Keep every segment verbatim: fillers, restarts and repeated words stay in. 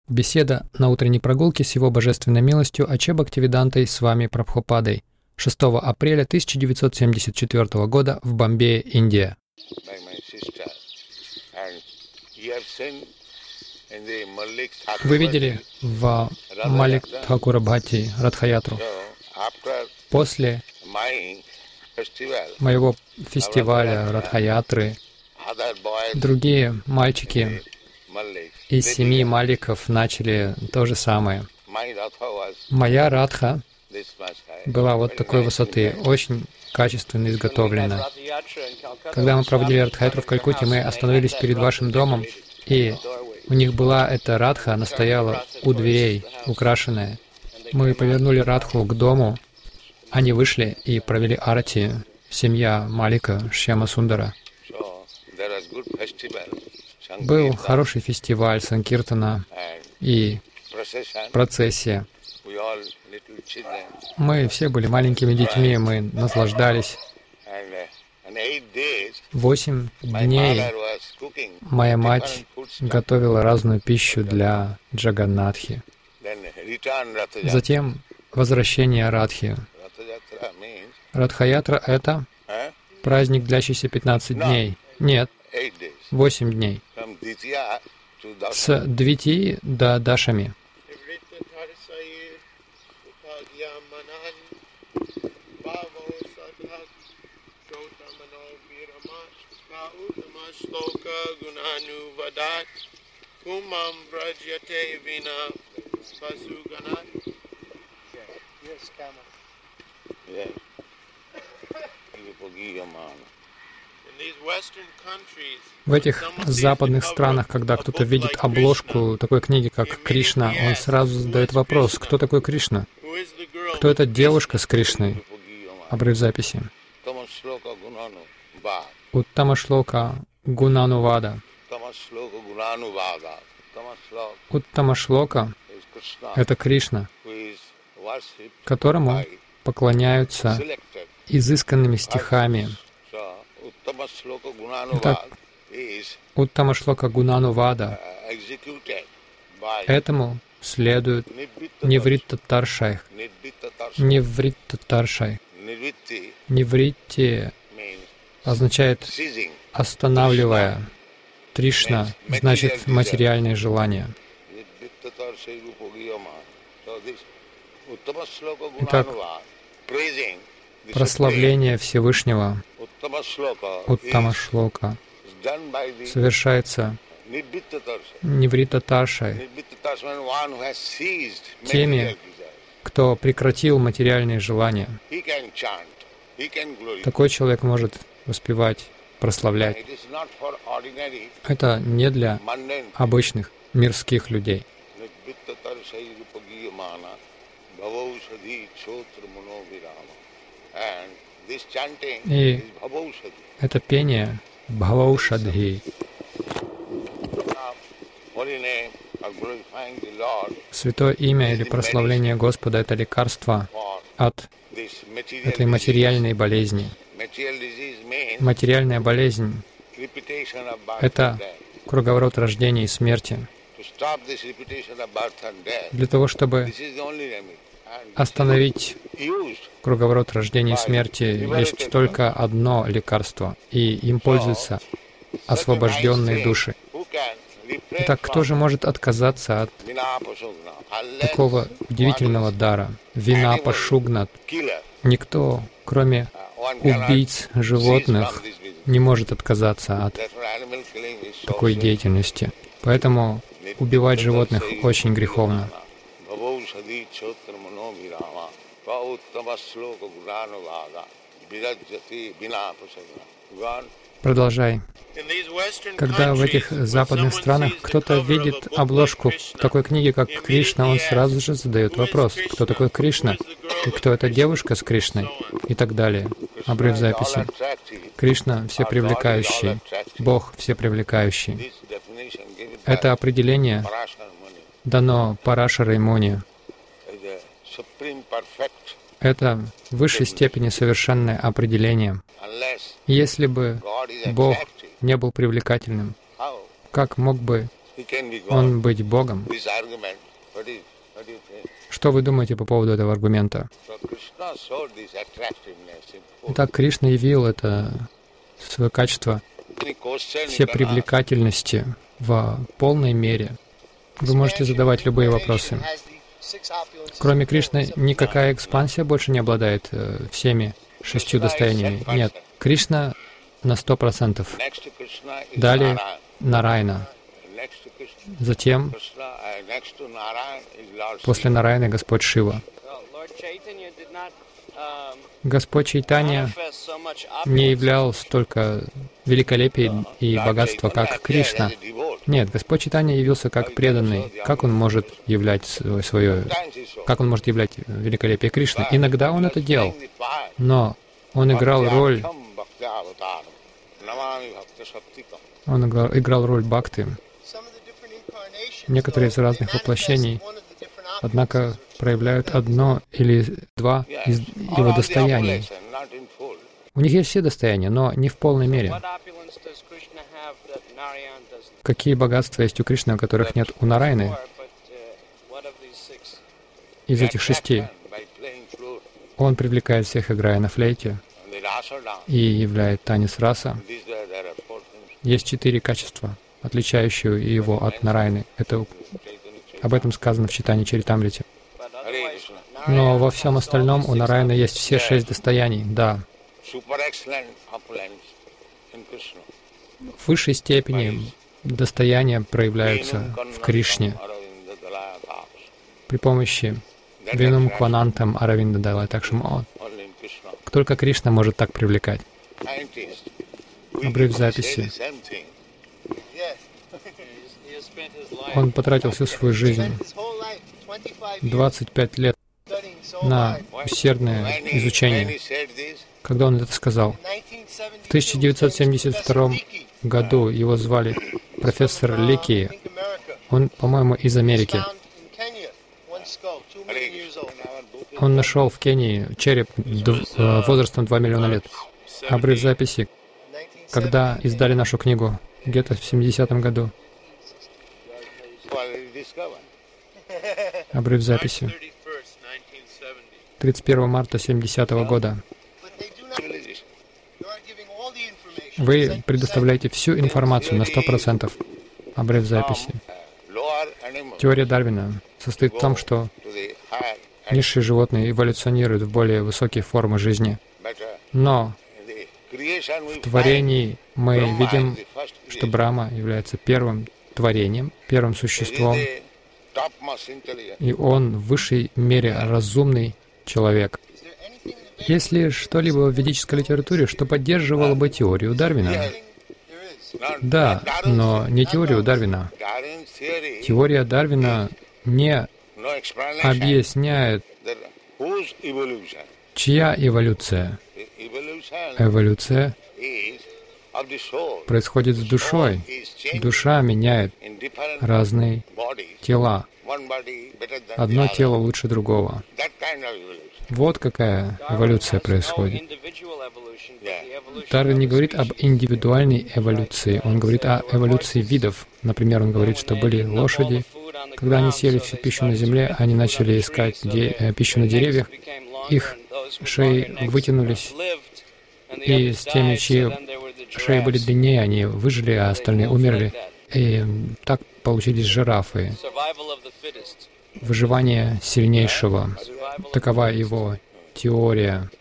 Беседа на утренней прогулке с Его Божественной милостью Аче Бхактивидантой с вами Прабхупадой шестого апреля тысяча девятьсот семьдесят четвёртого года в Бомбее, Индия. Вы видели в Малик Тхакура Бхатти Радхаятру. После моего фестиваля Радхаятры другие мальчики из семи маликов начали то же самое. Моя радха была вот такой высоты, очень качественно изготовлена. Когда мы проводили Радхаятру в Калькутте, мы остановились перед вашим домом, и у них была эта радха, она стояла у дверей, украшенная. Мы повернули радху к дому, они вышли и провели арати, семья Малика Шьяма Сундара. Был хороший фестиваль Санкиртана и процессия. Мы все были маленькими детьми, мы наслаждались. Восемь дней моя мать готовила разную пищу для Джаганнатхи. Затем возвращение Радхи. Радхаятра — это праздник, длящийся пятнадцать дней. Нет, восемь дней. С Двитии до Дашами. В этих западных странах, когда кто-то видит обложку такой книги, как Кришна, он сразу задает вопрос: кто такой Кришна? Кто эта девушка с Кришной? Обрыв записи. Уттама шлока гунанувада. Уттама шлока — это Кришна, которому поклоняются изысканными стихами. Итак, Уттама шлока гунанувада. Этому следует Нивриттатаршай. Нивриттатаршай. Нивритти означает «останавливая». Тришна значит «материальные желания». Итак, прославление Всевышнего, Уттама шлока, совершается Нивриттатаршай, теми, кто прекратил материальные желания. Такой человек может воспевать, прославлять. Это не для обычных мирских людей. И это пение Бхаваушадхи. Святое имя или прославление Господа — это лекарство от этой материальной болезни. Материальная болезнь — это круговорот рождения и смерти. Для того, чтобы остановить круговорот рождения и смерти, есть только одно лекарство, и им пользуются освобожденные души. Итак, кто же может отказаться от такого удивительного дара? Винапашугнат. Никто, кроме убийц животных, не может отказаться от такой деятельности. Поэтому убивать животных очень греховно. Продолжай. Когда в этих западных странах кто-то видит обложку такой книги, как Кришна, он сразу же задает вопрос: кто такой Кришна? И кто эта девушка с Кришной? И так далее. Обрыв записи. Кришна всепривлекающий, Бог всепривлекающий. Это определение дано Парашарой Муни. Это в высшей степени совершенное определение. Если бы Бог не был привлекательным, как мог бы он быть Богом. Что вы думаете по поводу этого аргумента? Итак, Кришна явил это свое качество все привлекательности в полной мере. Вы можете задавать любые вопросы. Кроме Кришны, никакая экспансия больше не обладает э, всеми шестью достояниями. Нет, Кришна на сто процентов. Далее Нарайна. Затем, после Нарайны, Господь Шива. Господь Чайтанья не являл столько великолепия и богатства, как Кришна. Нет, Господь Чайтанья явился как преданный. Как Он может являть свое, как Он может являть великолепие Кришны? Иногда Он это делал, но Он играл роль, Он играл, играл роль бхакти. Некоторые из разных воплощений, однако, проявляют одно или два из Его достояний. У них есть все достояния, но не в полной мере. Какие богатства есть у Кришны, которых нет у Нарайны? Из этих шести. Он привлекает всех, играя на флейте, и являет танец раса. Есть четыре качества, отличающие его от Нарайны. Это, об этом сказано в Чайтанья Чаритамрите. Но во всем остальном у Нарайны есть все шесть достояний, да. В высшей степени достояния проявляются в Кришне при помощи Винум Кванантам Аравинда Далай Такшам. Только Кришна может так привлекать. Обрыв записи. Он потратил всю свою жизнь, двадцать пять лет, на усердное изучение. Когда он это сказал? В тысяча девятьсот семьдесят втором году его звали профессор Лики. Он, по-моему, из Америки. Он нашел в Кении череп возрастом два миллиона лет. Обрыв записи. Когда издали нашу книгу? Где-то в семидесятом году. Обрыв записи. тридцать первого марта семидесятого года. Вы предоставляете всю информацию на сто процентов. Обрыв записи. Теория Дарвина состоит в том, что низшие животные эволюционируют в более высокие формы жизни. Но в творении мы видим, что Брахма является первым творением, первым существом, и он в высшей мере разумный человек. Есть ли что-либо в ведической литературе, что поддерживало бы теорию Дарвина? Да, но не теорию Дарвина. Теория Дарвина не объясняет, чья эволюция. Эволюция происходит с душой. Душа меняет разные тела. Одно тело лучше другого. Вот какая эволюция происходит. Дарвин не говорит об индивидуальной эволюции, он говорит о эволюции видов. Например, он говорит, что были лошади. Когда они съели всю пищу на земле, они начали искать де- э, пищу на деревьях, их шеи вытянулись, и с теми, чьи шеи были длиннее, они выжили, а остальные умерли. И так получились жирафы. Выживание сильнейшего. Такова его теория.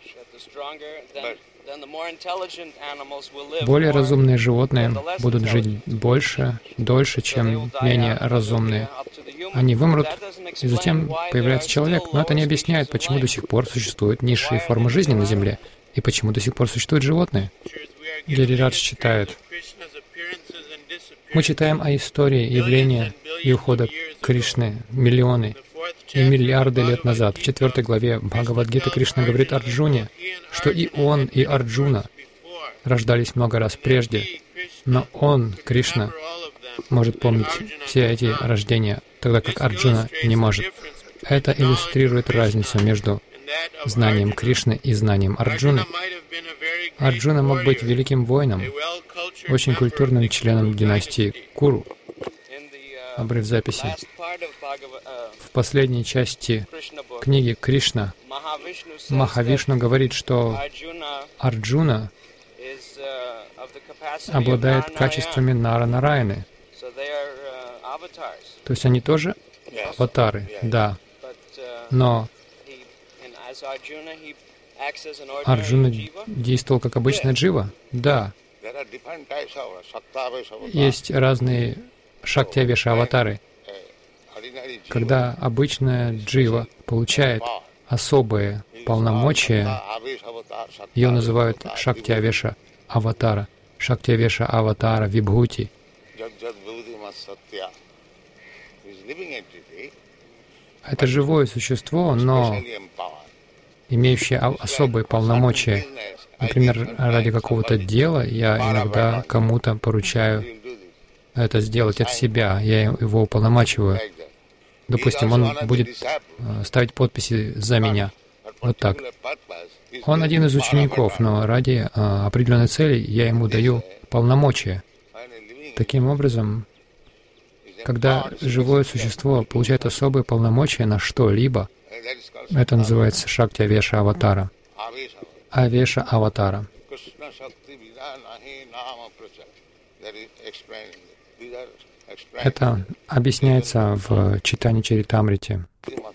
Более разумные животные будут жить больше, дольше, чем менее разумные. Они вымрут, и затем появляется человек. Но это не объясняет, почему до сих пор существуют низшие формы жизни на Земле, и почему до сих пор существуют животные. Гирирадж читает. Мы читаем о истории явления и ухода Кришны миллионы и миллиарды лет назад. В четвертой главе Бхагавад-гиты Кришна говорит Арджуне, что и он, и Арджуна рождались много раз прежде, но он, Кришна, может помнить все эти рождения, тогда как Арджуна не может. Это иллюстрирует разницу между знанием Кришны и знанием Арджуны. Арджуна мог быть великим воином, очень культурным членом династии Куру. Обрыв записи. В последней части книги Кришна Махавишну говорит, что Арджуна обладает качествами Нара-Нараяны. То есть они тоже аватары, да. Но Арджуна действовал как обычная джива? Да. Есть разные шакти-авеша-аватары. Когда обычная джива получает особые полномочия, ее называют шакти-авеша-аватара. Шакти-авеша-аватара Вибхути. Это живое существо, но имеющее особые полномочия. Например, ради какого-то дела я иногда кому-то поручаю это сделать от себя, я его уполномачиваю. Допустим, он будет ставить подписи за меня. Вот так. Он один из учеников, но ради определенной цели я ему даю полномочия. Таким образом, когда живое существо получает особые полномочия на что-либо, это называется Шакти-авеша-аватара. Авеша-аватара. Это объясняется в Чайтанья Чаритамрите.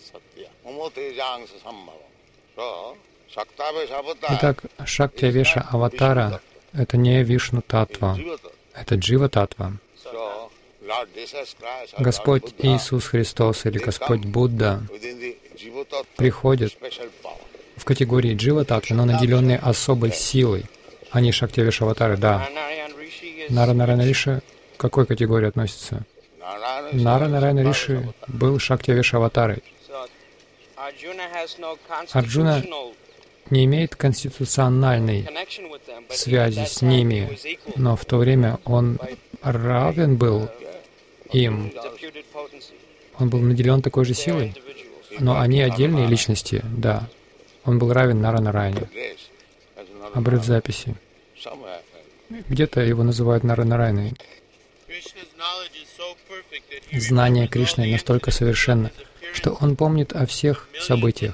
Итак, Шакти-авеша-аватара — это не Вишну-татва, это Джива-татва. Господь Иисус Христос или Господь Будда приходит в категории Джива-татвы, но наделенные особой силой. Они Шакти-авеша-аватары, да. Нара-Нараяна Риши к какой категории относится? Нара-Нараяна Риши был Шакти-авеша-аватарой. Арджуна не имеет конституциональной связи с ними, но в то время он равен был им. Он был наделен такой же силой, но они отдельные личности, да. Он был равен Нара-Нараяне. Обрыв записи. Где-то его называют Нара-Нараяной. Знание Кришны настолько совершенно, что он помнит о всех событиях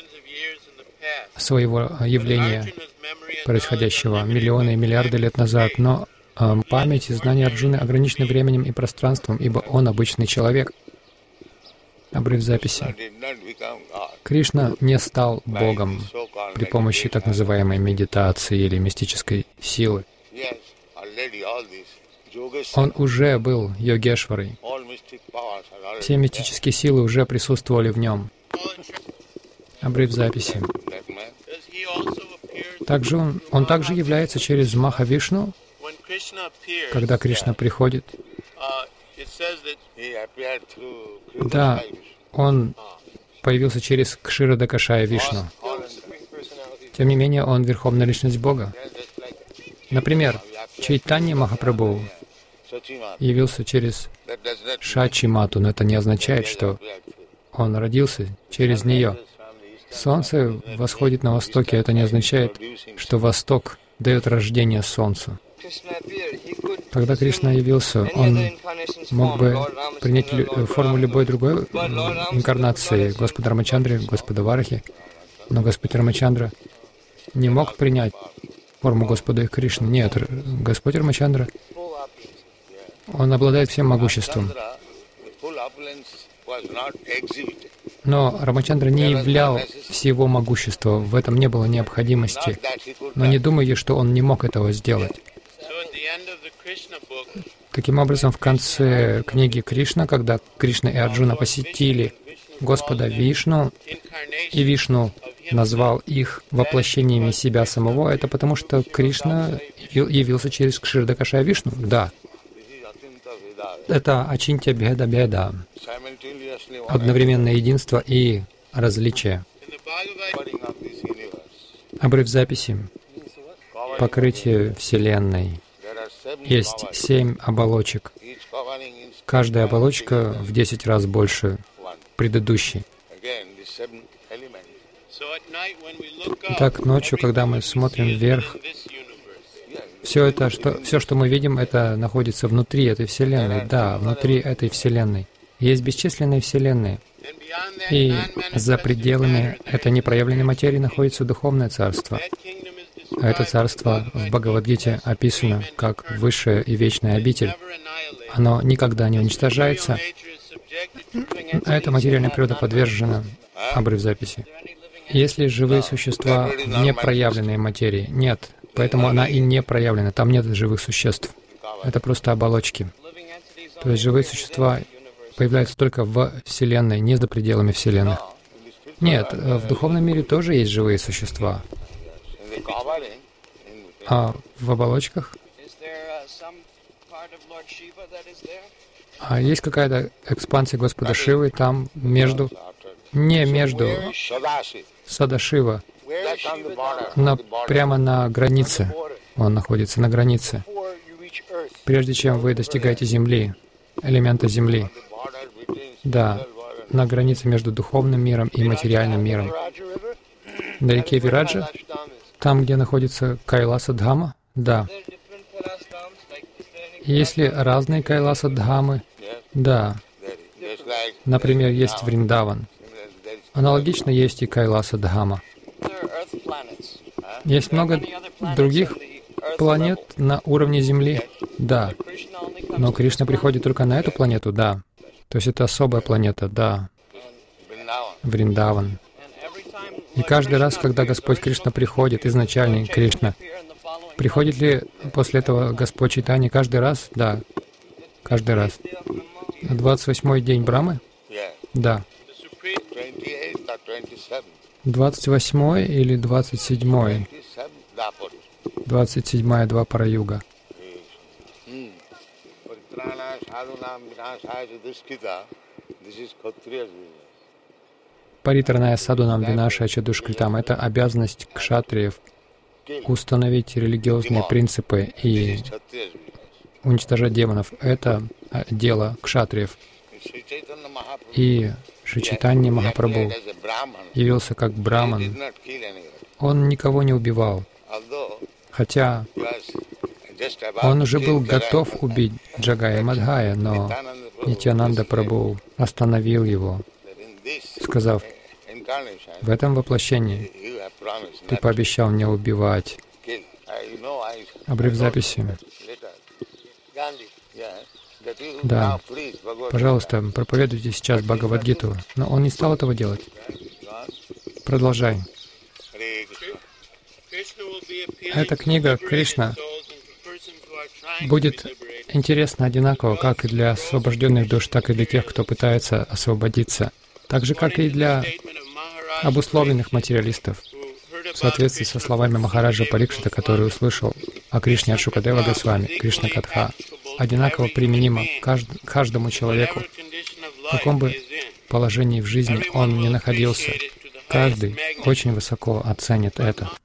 своего явления, происходящего миллионы и миллиарды лет назад, но э, память и знание Арджуны ограничены временем и пространством, ибо он обычный человек. Обрыв записи. Кришна не стал Богом при помощи так называемой медитации или мистической силы. Он уже был йогешварой. Все мистические силы уже присутствовали в нем. Обрыв записи. Также он, он также является через Махавишну, когда Кришна приходит. Да, он появился через Кширадакашая Вишну. Тем не менее, он Верховная Личность Бога. Например, Чайтанья Махапрабху явился через Шачи Мату, но это не означает, что он родился через нее. Солнце восходит на востоке, это не означает, что Восток дает рождение Солнцу. Когда Кришна явился, он мог бы принять форму любой другой инкарнации Господа Рамачандры, Господа Варахи, но Господь Рамачандра не мог принять форму Господа Кришны. Нет, Господь Рамачандра, он обладает всем могуществом. Но Рамачандра не являл всего могущества, в этом не было необходимости. Но не думайте, что он не мог этого сделать. Таким образом, в конце книги Кришна, когда Кришна и Арджуна посетили Господа Вишну, и Вишну назвал их воплощениями себя самого, это потому что Кришна явился через Кширадакашая Вишну. Да. Это Ачинтья Беда Беда. Одновременное единство и различие. Обрыв записи. Покрытие Вселенной. Есть семь оболочек. Каждая оболочка в десять раз больше предыдущей. Итак, ночью, когда мы смотрим вверх, Все это, что, все, что мы видим, это находится внутри этой Вселенной. Да, внутри этой Вселенной. Есть бесчисленные Вселенные. И за пределами этой непроявленной материи находится Духовное Царство. А это царство в Бхагавад-гите описано как высшая и вечная обитель. Оно никогда не уничтожается. А эта материальная природа подвержена, обрыв записи. Есть ли живые существа в непроявленной материи? Нет. Поэтому она и не проявлена. Там нет живых существ. Это просто оболочки. То есть живые существа появляются только в Вселенной, не за пределами Вселенной. Нет, в духовном мире тоже есть живые существа. А в оболочках? А есть какая-то экспансия Господа Шивы там между... Не между... Садашива. На, прямо на границе. Он находится на границе. Прежде чем вы достигаете Земли, элемента Земли. Да, на границе между духовным миром и материальным миром. На реке Вираджа, там, где находится Кайласа-дхама, да. Есть ли разные Кайласа-дхамы? Да. Например, есть Вриндаван. Аналогично есть и Кайласа-дхама. Есть много других планет на уровне Земли? Да. Но Кришна приходит только на эту планету? Да. То есть это особая планета? Да. Вриндаван. И каждый раз, когда Господь Кришна приходит, изначальный Кришна, приходит ли после этого Господь Чайтанья каждый раз? Да. Каждый раз. двадцать восьмой день Брамы? Да. двадцать восьмой или двадцать седьмой? двадцать седьмая Двапара-юга. Паритраная садунам винашая чадушкритам — это обязанность кшатриев установить религиозные принципы и уничтожать демонов. Это дело кшатриев. И Шри Чайтанья Махапрабху явился как браман. Он никого не убивал, хотя он уже был готов убить Джагая Мадхая, но Нитьянанда Прабху остановил его, сказав: в этом воплощении ты пообещал не убивать. Обрыв записи. Да, пожалуйста, проповедуйте сейчас Бхагавад-гиту. Но он не стал этого делать. Продолжай. Эта книга Кришна будет интересна одинаково как и для освобожденных душ, так и для тех, кто пытается освободиться. Так же, как и для обусловленных материалистов. В соответствии со словами Махараджа Парикшита, который услышал о Кришне от Шукадева Госвами, Кришна Катха, одинаково применимо к каждому человеку, в каком бы положении в жизни он ни находился. Каждый очень высоко оценит это.